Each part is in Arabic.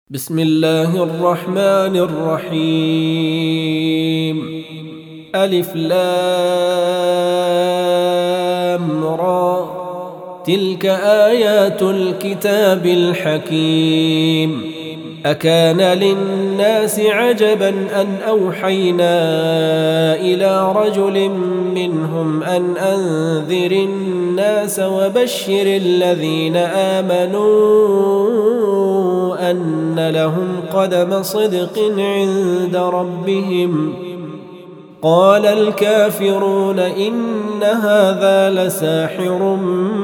بسم الله الرحمن الرحيم. ألف لام را، تلك آيات الكتاب الحكيم. أكان للناس عجبا أن أوحينا إلى رجل منهم أن أنذر الناس وبشر الذين آمنوا أن لهم قدم صدق عند ربهم. قال الكافرون إن هذا لساحر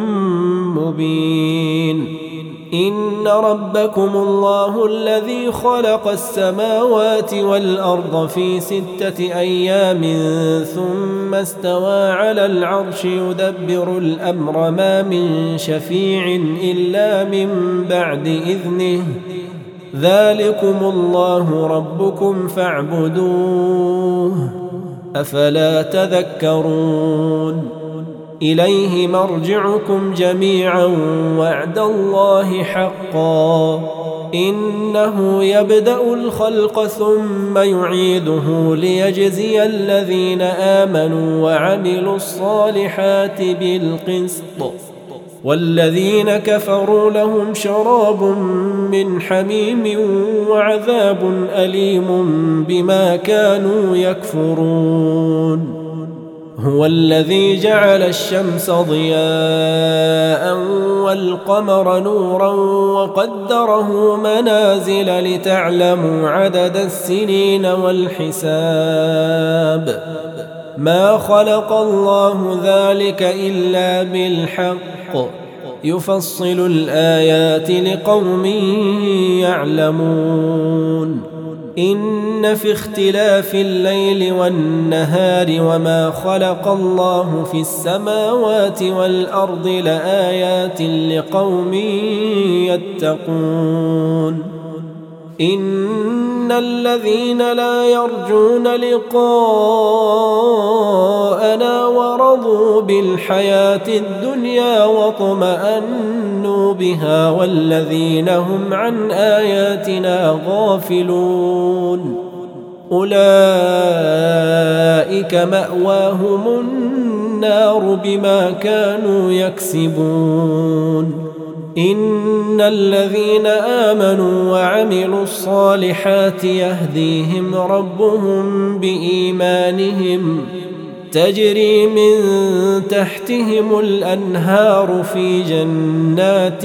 مبين. إن ربكم الله الذي خلق السماوات والأرض في 6 أيام ثم استوى على العرش يدبر الأمر ما من شفيع إلا من بعد إذنه. ذلكم الله ربكم فاعبدوه أفلا تذكرون. إليه مرجعكم جميعا وعد الله حقا إنه يبدأ الخلق ثم يعيده ليجزي الذين آمنوا وعملوا الصالحات بالقسط، والذين كفروا لهم شراب من حميم وعذاب أليم بما كانوا يكفرون. هو الذي جعل الشمس ضياء والقمر نورا وقدره منازل لتعلموا عدد السنين والحساب. ما خلق الله ذلك إلا بالحق يفصل الآيات لقوم يعلمون. إن في اختلاف الليل والنهار وما خلق الله في السماوات والأرض لآيات لقوم يتقون. إن الذين لا يرجون لقاءنا ورضوا بالحياة الدنيا واطمأنوا بها والذين هم عن آياتنا غافلون أولئك مأواهم النار بما كانوا يكسبون. إن الذين آمنوا وعملوا الصالحات يهديهم ربهم بإيمانهم تجري من تحتهم الأنهار في جنات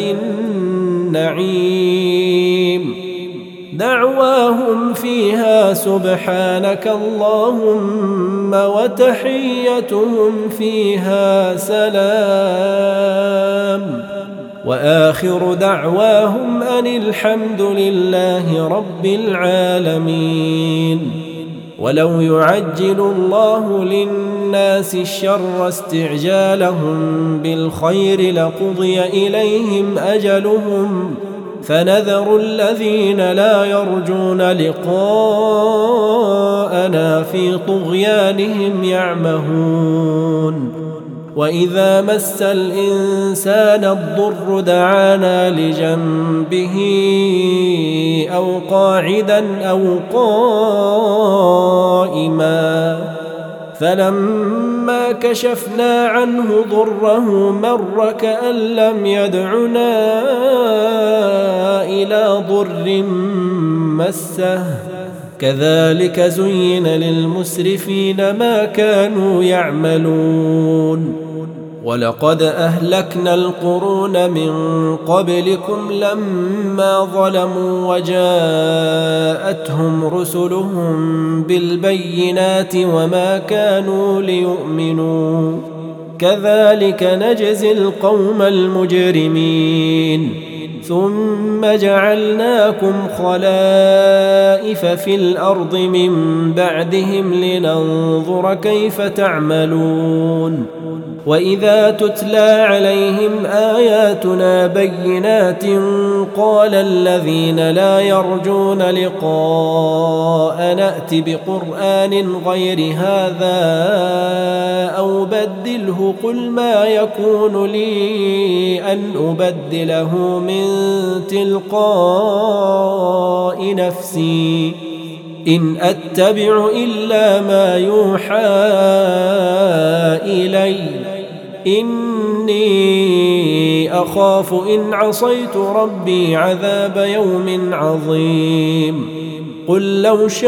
النعيم. دعواهم فيها سبحانك اللهم وتحيتهم فيها سلام وآخر دعواهم أن الحمد لله رب العالمين. ولو يعجل الله للناس الشر استعجالهم بالخير لقضي إليهم أجلهم فنذر الذين لا يرجون لقاءنا في طغيانهم يعمهون. وإذا مس الإنسان الضر دعانا لجنبه أو قاعدا أو قائما فلما كشفنا عنه ضره مر كأن لم يدعنا إلى ضر مسه. كذلك زين للمسرفين ما كانوا يعملون. ولقد أهلكنا القرون من قبلكم لما ظلموا وجاءتهم رسلهم بالبينات وما كانوا ليؤمنوا. كذلك نجزي القوم المجرمين. ثم جعلناكم خلائف في الأرض من بعدهم لننظر كيف تعملون. وإذا تتلى عليهم آياتنا بينات قال الذين لا يرجون لقاء نأت بقرآن غير هذا أو بدله قل ما يكون لي أن أبدله من تلقاء نفسي إن أتبع إلا ما يوحى إلي إني أخاف إن عصيت ربي عذاب يوم عظيم قل لو شاء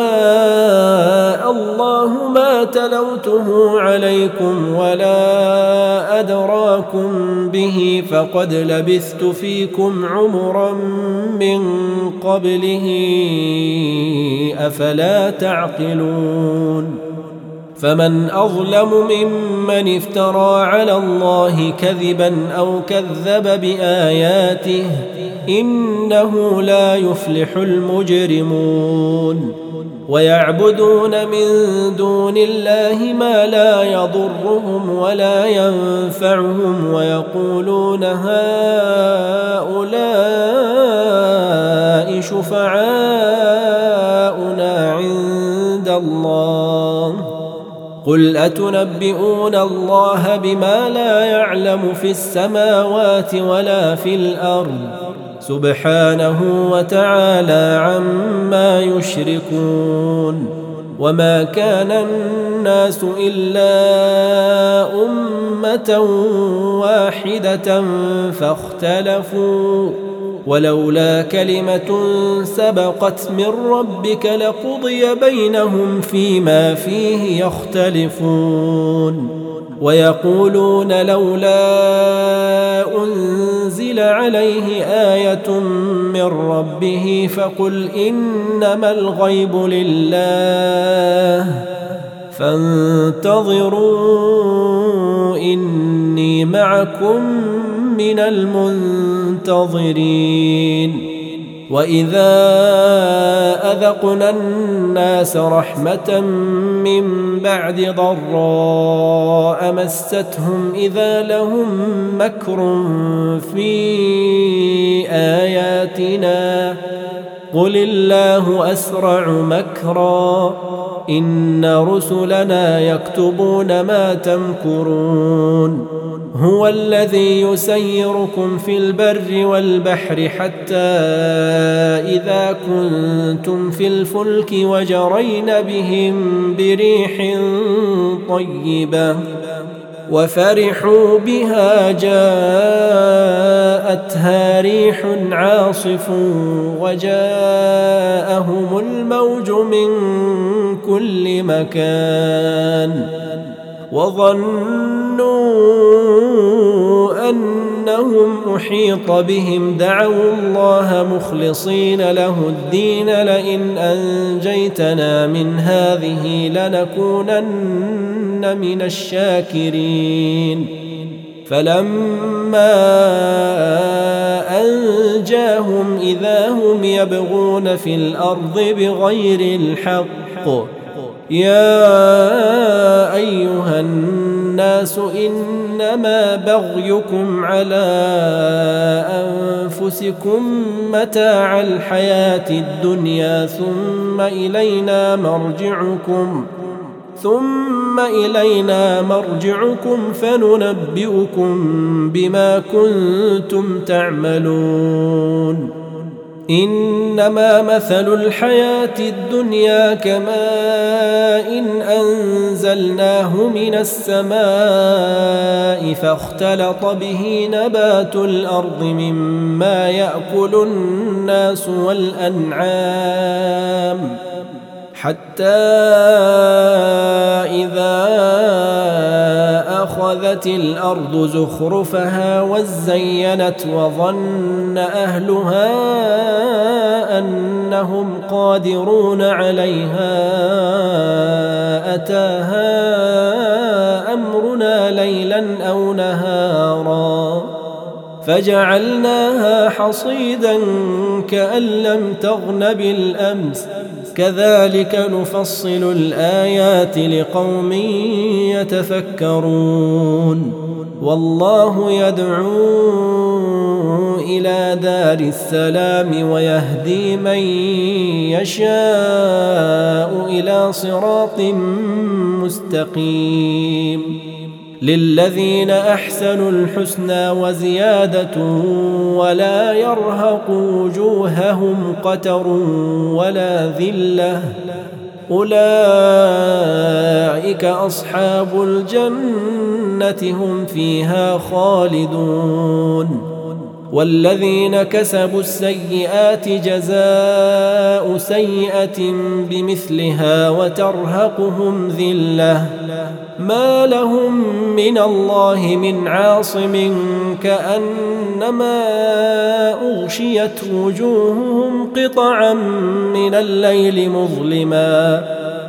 الله ما تلوته عليكم ولا أدراكم به فقد لبثت فيكم عمرا من قبله أفلا تعقلون فمن أظلم ممن افترى على الله كذبا أو كذب بآياته إنه لا يفلح المجرمون ويعبدون من دون الله ما لا يضرهم ولا ينفعهم ويقولون هؤلاء شفعاؤنا عند الله قل أتنبئون الله بما لا يعلم في السماوات ولا في الأرض سبحانه وتعالى عما يشركون وما كان الناس إلا أمة واحدة فاختلفوا ولولا كلمة سبقت من ربك لقضي بينهم فيما فيه يختلفون ويقولون لولا أنزل عليه آية من ربه فقل إنما الغيب لله فانتظروا إني معكم من المنتظرين وإذا أذقنا الناس رحمة من بعد ضراء مستهم إذا لهم مكر في آياتنا قل الله أسرع مكرا إن رسلنا يكتبون ما تمكرون هو الذي يسيركم في البر والبحر حتى إذا كنتم في الفلك وجرين بهم بريح طيبة وفرحوا بها جاءتها ريح عاصف وجاءهم الموج من كل مكان وظنوا أنهم أحيط بهم دعوا الله مخلصين له الدين لئن أنجيتنا من هذه لنكونن من الشاكرين فلما أنجاهم إذا هم يبغون في الأرض بغير الحق يا أيها الناس إنما بغيكم على أنفسكم متاع الحياة الدنيا ثم إلينا مرجعكم فننبئكم بما كنتم تعملون إنما مثل الحياة الدنيا كماء إن أنزلناه من السماء فاختلط به نبات الأرض مما يأكل الناس والأنعام حتى إذا أخذت الأرض زخرفها وزينت وظن أهلها أنهم قادرون عليها أتاها أمرنا ليلا أو نهارا فجعلناها حصيدا كأن لم تغن بالأمس كذلك نفصل الآيات لقوم يتفكرون والله يدعو إلى دار السلام ويهدي من يشاء إلى صراط مستقيم للذين أحسنوا الحسنى وزيادة ولا يرهق وجوههم قتر ولا ذلة أولئك أصحاب الجنة هم فيها خالدون والذين كسبوا السيئات جزاء سيئة بمثلها وترهقهم ذلة ما لهم من الله من عاصم كأنما أغشيت وجوههم قطعا من الليل مظلما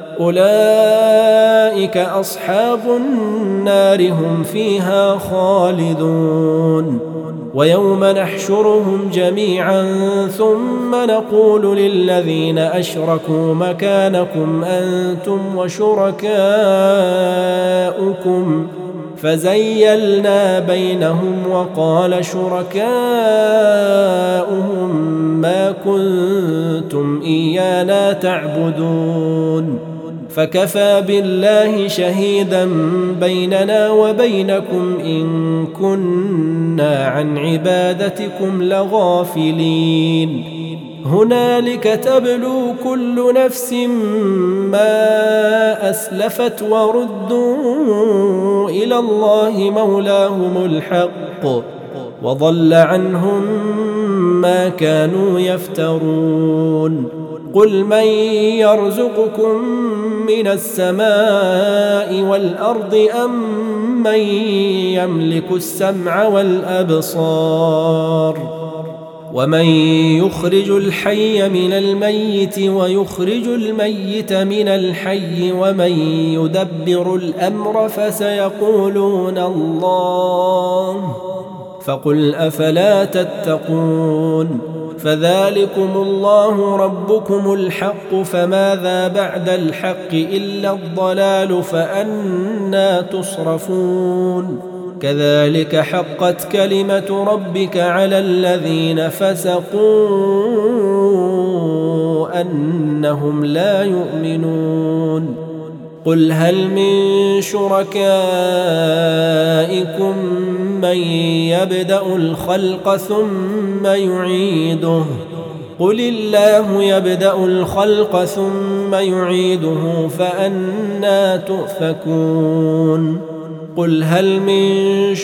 أولئك أصحاب النار هم فيها خالدون ويوم نحشرهم جميعا ثم نقول للذين أشركوا مكانكم أنتم وشركاؤكم فزيلنا بينهم وقال شركاؤهم ما كنتم إيانا تعبدون فكفى بالله شهيدا بيننا وبينكم إن كنا عن عبادتكم لغافلين هنالك تبلو كل نفس ما أسلفت وردوا إلى الله مولاهم الحق وضل عنهم ما كانوا يفترون قل من يرزقكم من السماء والأرض أم من يملك السمع والأبصار ومن يخرج الحي من الميت ويخرج الميت من الحي ومن يدبر الأمر فسيقولون الله فقل أفلا تتقون فذلكم الله ربكم الحق فماذا بعد الحق إلا الضلال فأنى تصرفون كذلك حقت كلمة ربك على الذين فسقوا أنهم لا يؤمنون قل هل من شركائكم من يبدأ الخلق ثم يعيده قل الله يبدأ الخلق ثم يعيده فأنى تؤفكون قل هل من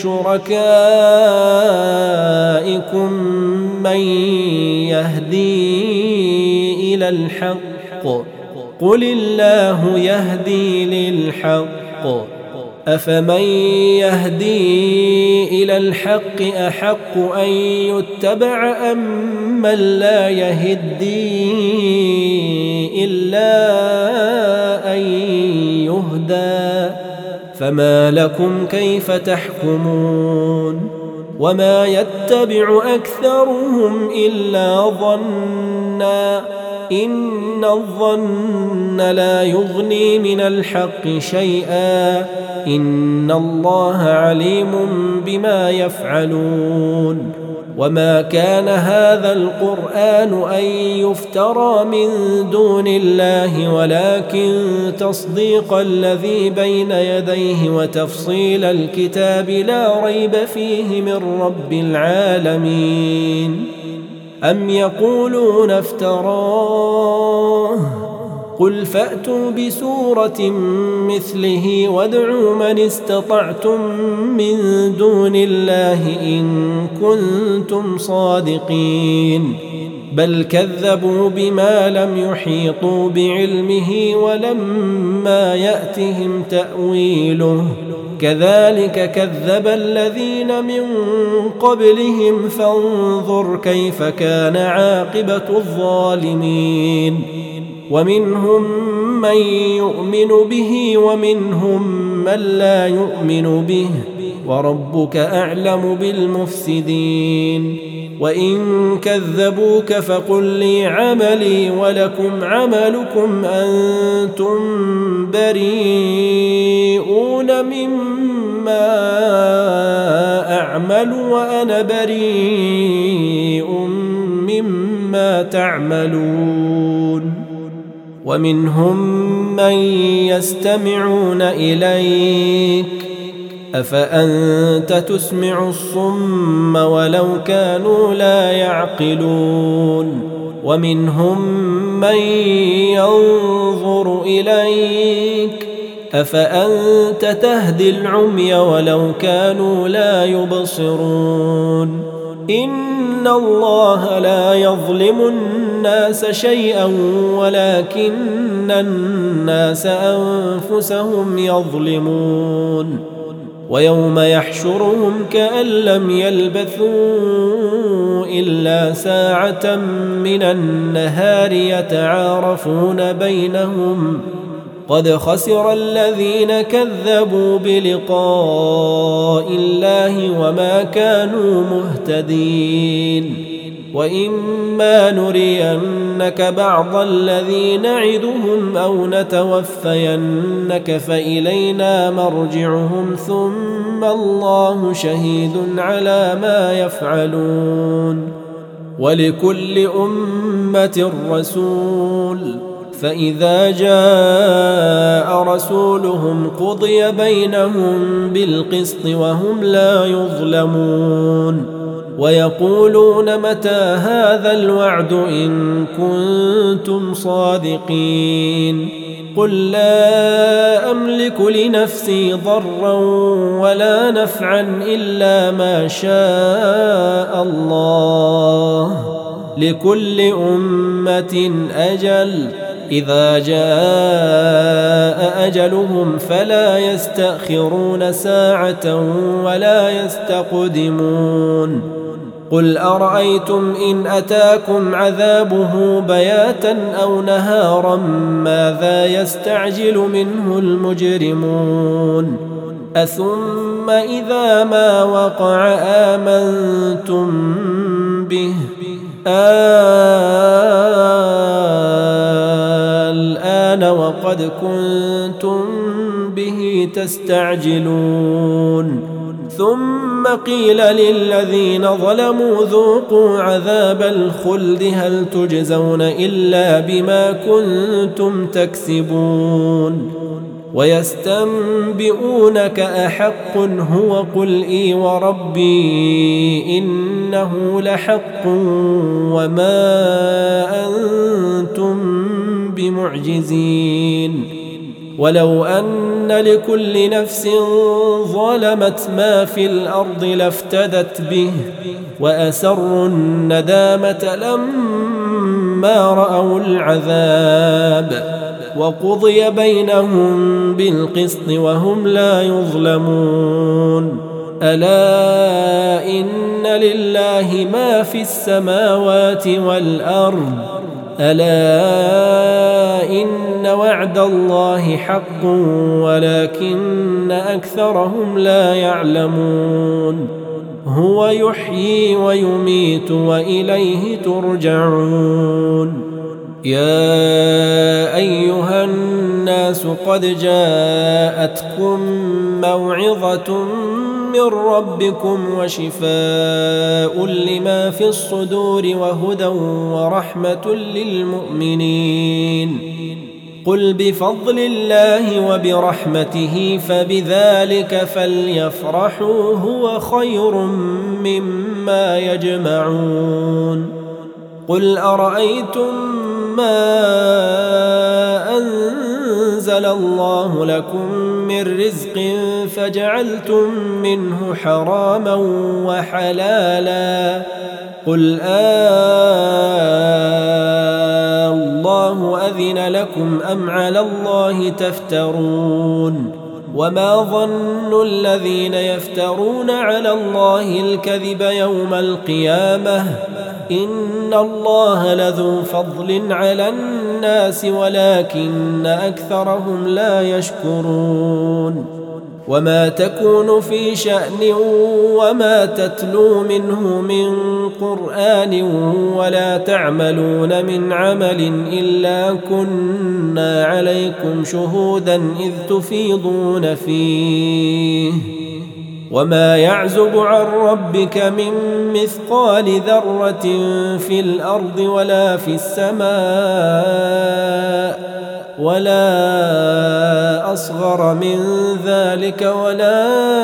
شركائكم من يهدي إلى الحق قل الله يهدي للحق أفمن يهدي إلى الحق أحق أن يتبع أم من لا يهدي إلا أن يهدى فما لكم كيف تحكمون وما يتبع أكثرهم إلا ظنا إن الظن لا يغني من الحق شيئا إن الله عليم بما يفعلون وما كان هذا القرآن أن يفترى من دون الله ولكن تصديق الذي بين يديه وتفصيل الكتاب لا ريب فيه من رب العالمين أم يقولون افتراه قل فأتوا بسورة مثله وادعوا من استطعتم من دون الله إن كنتم صادقين بل كذبوا بما لم يحيطوا بعلمه ولما يأتهم تأويله كذلك كذب الذين من قبلهم فانظر كيف كان عاقبة الظالمين ومنهم من يؤمن به ومنهم من لا يؤمن به وربك أعلم بالمفسدين وإن كذبوك فقل لي عملي ولكم عملكم أنتم بريئون مما أعمل وأنا بريء مما تعملون ومنهم من يستمعون إليك أفأنت تسمع الصم ولو كانوا لا يعقلون ومنهم من ينظر إليك أفأنت تهدي العمي ولو كانوا لا يبصرون إن الله لا يظلم الناس شيئا ولكن الناس أنفسهم يظلمون ويوم يحشرهم كأن لم يلبثوا إلا ساعة من النهار يتعارفون بينهم قد خسر الذين كذبوا بلقاء الله وما كانوا مهتدين وإما نرينك بعض الذي نعدهم أو نتوفينك فإلينا مرجعهم ثم الله شهيد على ما يفعلون ولكل أمة رسول فإذا جاء رسولهم قضي بينهم بالقسط وهم لا يظلمون ويقولون متى هذا الوعد إن كنتم صادقين قل لا أملك لنفسي ضرا ولا نفعا إلا ما شاء الله لكل أمة أجل إذا جاء أجلهم فلا يستأخرون ساعة ولا يستقدمون قل أرأيتم إن أتاكم عذابه بياتا أو نهارا ماذا يستعجل منه المجرمون أثم إذا ما وقع آمنتم به الآن وقد كنتم به تستعجلون ثم قيل للذين ظلموا ذوقوا عذاب الخلد هل تجزون إلا بما كنتم تكسبون ويستنبئونك أحق هو قل إي وربي إنه لحق وما أنتم بمعجزين ولو أن لكل نفس ظلمت ما في الأرض لافتدت به وأسروا الندامة لما رأوا العذاب وقضي بينهم بالقسط وهم لا يظلمون ألا إن لله ما في السماوات والأرض ألا إن وعد الله حق ولكن أكثرهم لا يعلمون هو يحيي ويميت وإليه ترجعون يا أيها الناس قد جاءتكم موعظة من ربكم وشفاء لما في الصدور وهدى ورحمة للمؤمنين قل بفضل الله وبرحمته فبذلك فليفرحوا هو خير مما يجمعون قل أرأيتم ما أنزل الله لكم من رزق فجعلتم منه حراما وحلالا قل الله أذن لكم أم على الله تفترون وما ظن الذين يفترون على الله الكذب يوم القيامة إن الله لذو فضل على الناس ولكن أكثرهم لا يشكرون وما تكون في شأن وما تتلو منه من قرآن ولا تعملون من عمل إلا كنا عليكم شهودا إذ تفيضون فيه وما يعزب عن ربك من مثقال ذرة في الأرض ولا في السماء ولا أصغر من ذلك ولا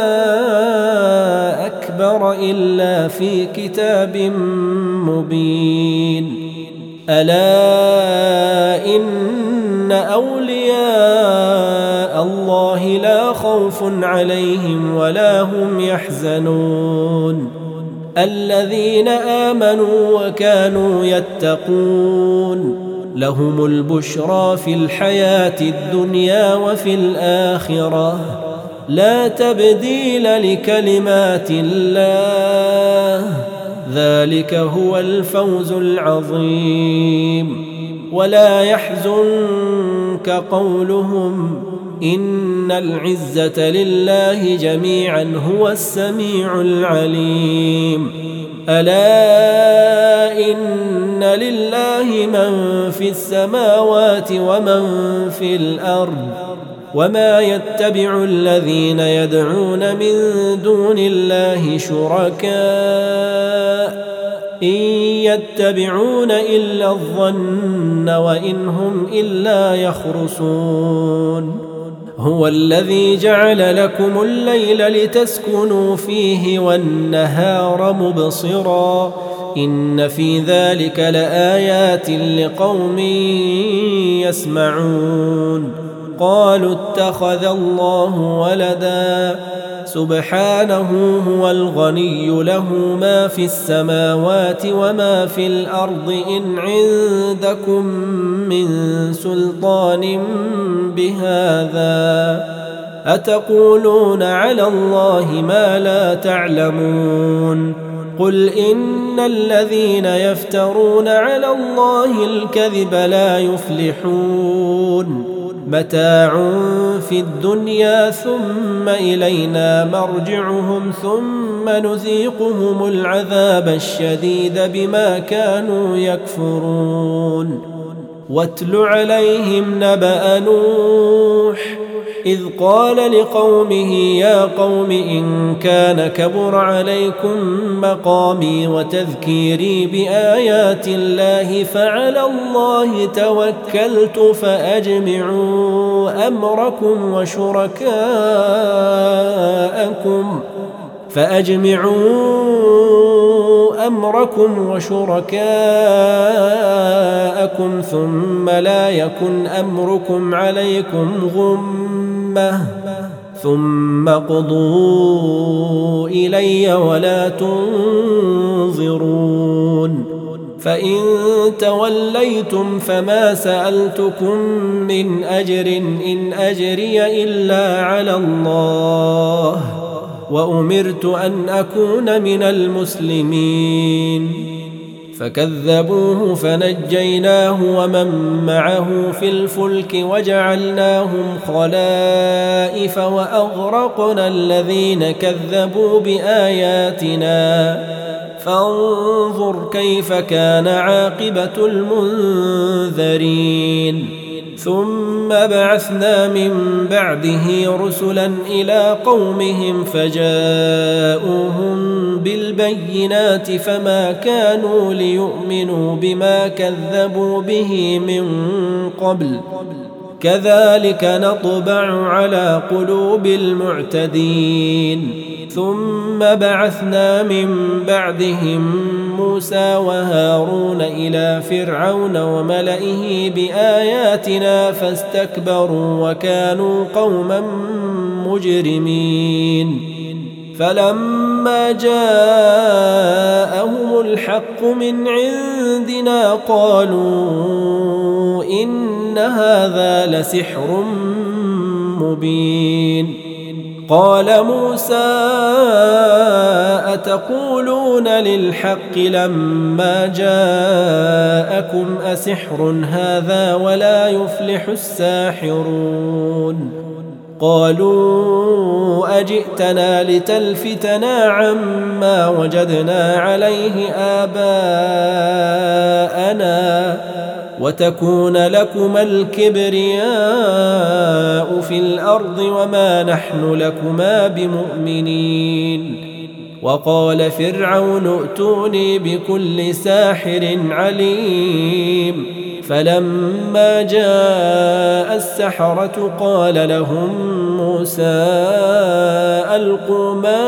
أكبر إلا في كتاب مبين. ألا إن أولياء الله لا خوف عليهم ولا هم يحزنون الذين آمنوا وكانوا يتقون لهم البشرى في الحياة الدنيا وفي الآخرة لا تبديل لكلمات الله ذلك هو الفوز العظيم. ولا يحزنك قولهم إن العزة لله جميعا هو السميع العليم. ألا إن لله من في السماوات ومن في الأرض وما يتبع الذين يدعون من دون الله شركاء إن يتبعون إلا الظن وإن هم إلا يخرصون. هو الذي جعل لكم الليل لتسكنوا فيه والنهار مبصرا إن في ذلك لآيات لقوم يسمعون. قالوا اتخذ الله ولدا سبحانه هو الغني له ما في السماوات وما في الأرض إن عندكم من سلطان بهذا أتقولون على الله ما لا تعلمون. قل إن الذين يفترون على الله الكذب لا يفلحون متاع في الدنيا ثم إلينا مرجعهم ثم نذيقهم العذاب الشديد بما كانوا يكفرون. واتل عليهم نبأ نوح إذ قال لقومه يا قوم إن كان كبر عليكم مقامي وتذكيري بآيات الله فعلى الله توكلت فأجمعوا أمركم وشركاءكم ثم لا يكن أمركم عليكم غمة ثم قضوا إلي ولا تنظرون. فإن توليتم فما سألتكم من أجر إن أجري إلا على الله وأمرت أن أكون من المسلمين. فكذبوه فنجيناه ومن معه في الفلك وجعلناهم خلائف وأغرقنا الذين كذبوا بآياتنا فانظر كيف كان عاقبة المنذرين. ثم بعثنا من بعده رسلا إلى قومهم فجاءوهم بالبينات فما كانوا ليؤمنوا بما كذبوا به من قبل كذلك نطبع على قلوب المعتدين. ثم بعثنا من بعدهم موسى وهارون إلى فرعون وملئه بآياتنا فاستكبروا وكانوا قوما مجرمين. فلما جاءهم الحق من عندنا قالوا إن هذا لسحر مبين. قال موسى أتقولون للحق لما جاءكم أسحر هذا ولا يفلح الساحرون. قالوا أجئتنا لتلفتنا عما وجدنا عليه آباءنا وتكون لكما الكبرياء في الأرض وما نحن لكما بمؤمنين. وقال فرعون ائتوني بكل ساحر عليم. فلما جاء السحرة قال لهم موسى ألقوا ما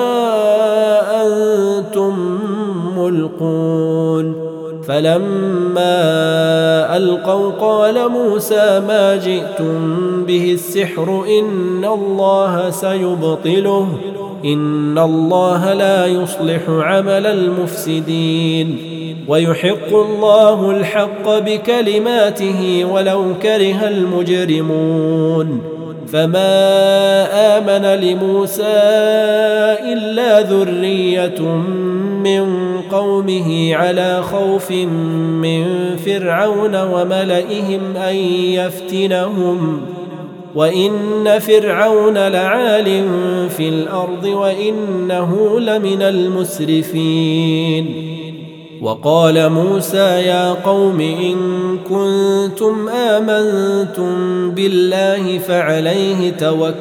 أنتم ملقون. فلما ألقوا قال موسى ما جئتم به السحر إن الله سيبطله إن الله لا يصلح عمل المفسدين ويحق الله الحق بكلماته ولو كره المجرمون. فما آمن لموسى إلا ذرية من قومه على خوف من فرعون وملئهم أن يفتنهم وإن فرعون لعال في الأرض وإنه لمن المسرفين. وقال موسى يا قوم إن كنتم آمنتم بالله فعليه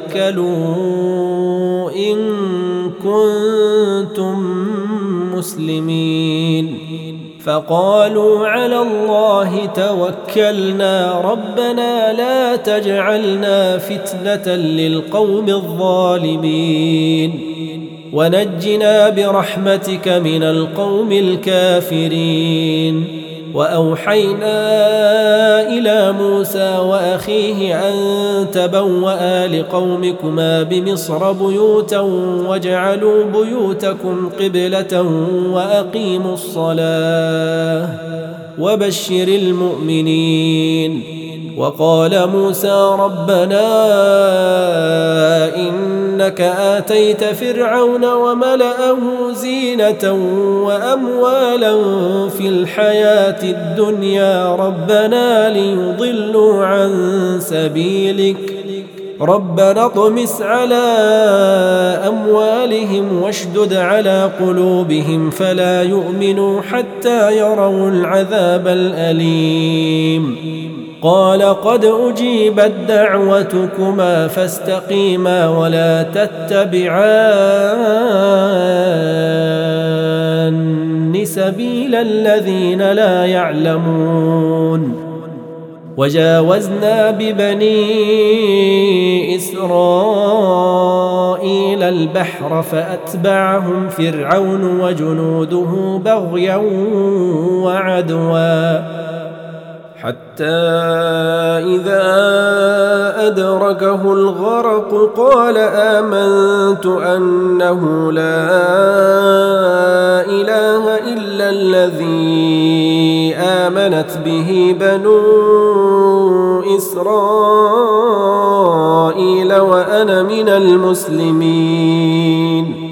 توكلوا إن كنتم مسلمين. فقالوا على الله توكلنا ربنا لا تجعلنا فتنة للقوم الظالمين ونجنا برحمتك من القوم الكافرين. وأوحينا إلى موسى وأخيه أن تبوأ لقومكما بمصر بيوتا واجعلوا بيوتكم قبلة وأقيموا الصلاة وبشر المؤمنين. وقال موسى ربنا إنك آتيت فرعون وملأه زينة وأموالا في الحياة الدنيا ربنا ليضلوا عن سبيلك ربنا اطمس على أموالهم واشدد على قلوبهم فلا يؤمنوا حتى يروا العذاب الأليم. قال قد أجيبت دعوتكما فاستقيما ولا تتبعان سبيل الذين لا يعلمون. وجاوزنا ببني إسرائيل البحر فأتبعهم فرعون وجنوده بغيا وعدوا حتى إذا أدركه الغرق قال آمنت أنه لا إله إلا الذي آمنت به بنو إسرائيل وأنا من المسلمين.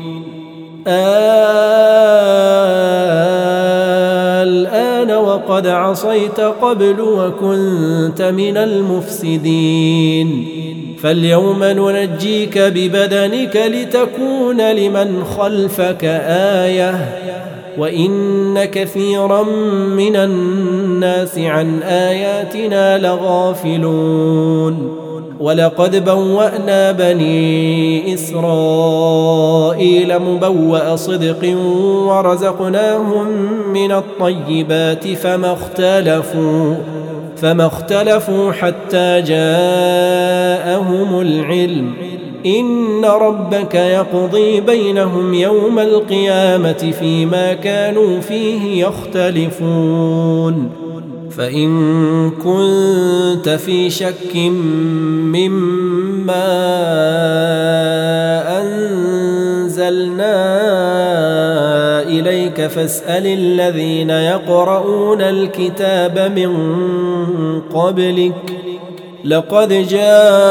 الآن وقد عصيت قبل وكنت من المفسدين فاليوم ننجيك ببدنك لتكون لمن خلفك آية وإن كثيرا من الناس عن آياتنا لغافلون. ولقد بوأنا بني إسرائيل مبوأ صدق ورزقناهم من الطيبات فما اختلفوا حتى جاءهم العلم إن ربك يقضي بينهم يوم القيامة فيما كانوا فيه يختلفون. فإن كنت في شك مما أنزلنا إليك فاسأل الذين يقرؤون الكتاب من قبلك لقد جاءك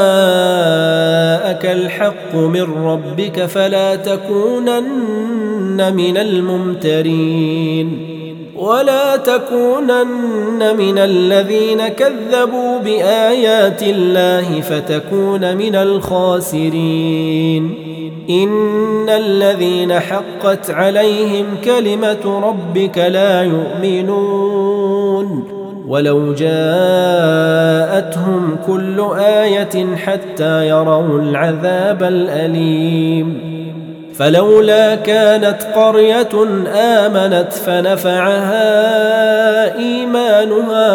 الحق من ربك فلا تكونن من الممترين. ولا تكونن من الذين كذبوا بآيات الله فتكون من الخاسرين إن الذين حقت عليهم كلمة ربك لا يؤمنون ولو جاءتهم كل آية حتى يروا العذاب الأليم فلولا كانت قرية آمنت فنفعها إيمانها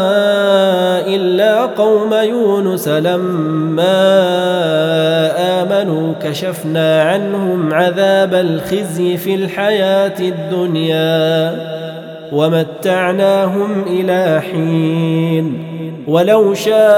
إلا قوم يونس لما آمنوا كشفنا عنهم عذاب الخزي في الحياة الدنيا ومتعناهم إلى حين ولو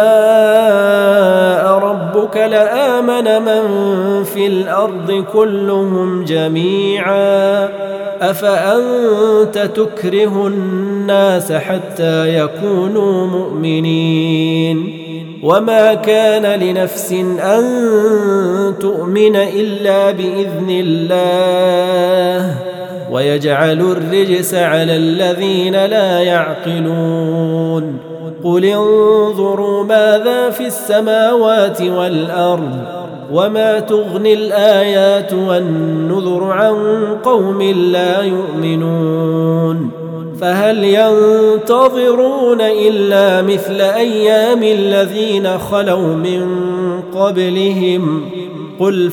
شاء ربك لآمن من في الأرض كلهم جميعا أفأنت تكره الناس حتى يكونوا مؤمنين وما كان لنفس أن تؤمن إلا بإذن الله ويجعل الرجس على الذين لا يعقلون قل انظروا ماذا في السماوات والأرض وما تغني الآيات والنذر عن قوم لا يؤمنون فهل ينتظرون إلا مثل أيام الذين خلوا من قبلهم قل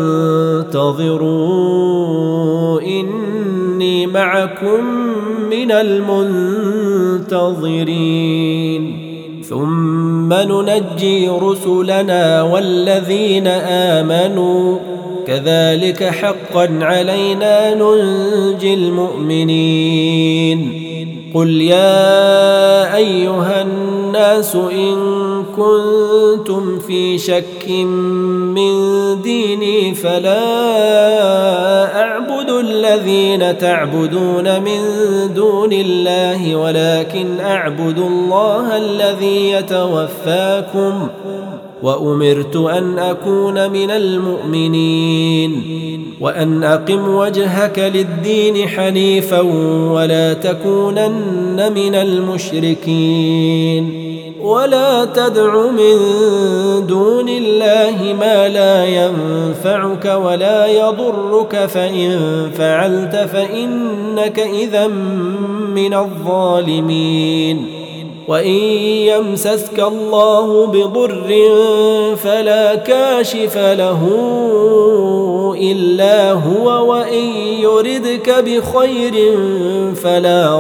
فانتظروا إني معكم من المنتظرين ثم ننجي رسلنا والذين آمنوا كذلك حقا علينا ننجي المؤمنين قل يا أيها الناس إن كنتم في شك من ديني فلا أعبد الذين تعبدون من دون الله ولكن أعبد الله الذي يتوفاكم وأمرت أن أكون من المؤمنين وأن أقم وجهك للدين حنيفا ولا تكونن من المشركين ولا تدع من دون الله ما لا ينفعك ولا يضرك فإن فعلت فإنك إذا من الظالمين وإن يمسسك الله بضر فلا كاشف له إلا هو وإن يردك بخير فلا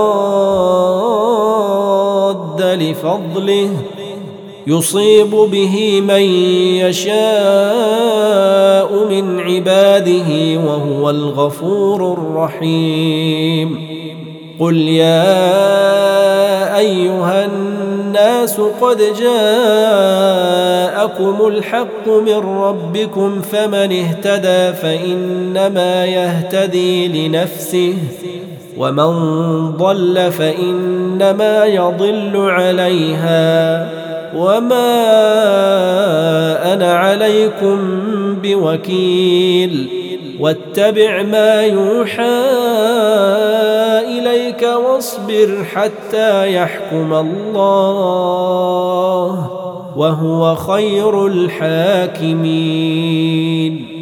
راد لفضله يصيب به من يشاء من عباده وهو الغفور الرحيم قل يا أيها الناس قد جاءكم الحق من ربكم فمن اهتدى فإنما يهتدي لنفسه ومن ضل فإنما يضل عليها وما أنا عليكم بوكيل واتبع ما يوحى إليك واصبر حتى يحكم الله وهو خير الحاكمين